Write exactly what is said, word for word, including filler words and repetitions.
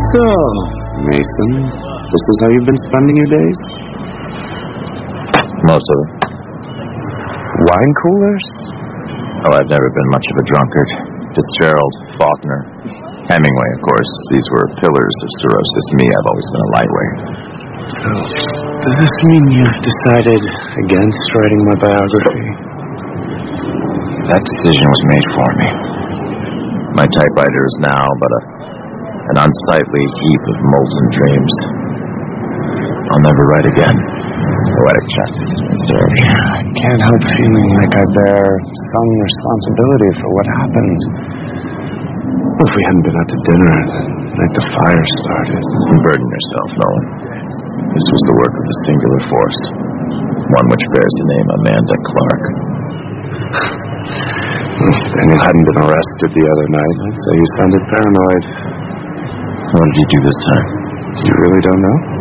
So, Mason, this is how you've been spending your days? Most of it. Wine coolers? Oh, I've never been much of a drunkard. Fitzgerald, Faulkner, Hemingway, of course. These were pillars of cirrhosis. Me, I've always been a lightweight. So, does this mean you've decided against writing my biography? That decision was made for me. My typewriter is now but a, an unsightly heap of molten dreams. I'll never write again. Poetic justice is reserved. I can't help feeling like I bear some responsibility for what happened. What if we hadn't been out to dinner the night the fire started? Burden yourself, Nolan. This was the work of a singular force, one which bears the name Amanda Clark. Daniel hadn't been arrested the other night. I'd say you sounded paranoid. What did he do this time? You really don't know?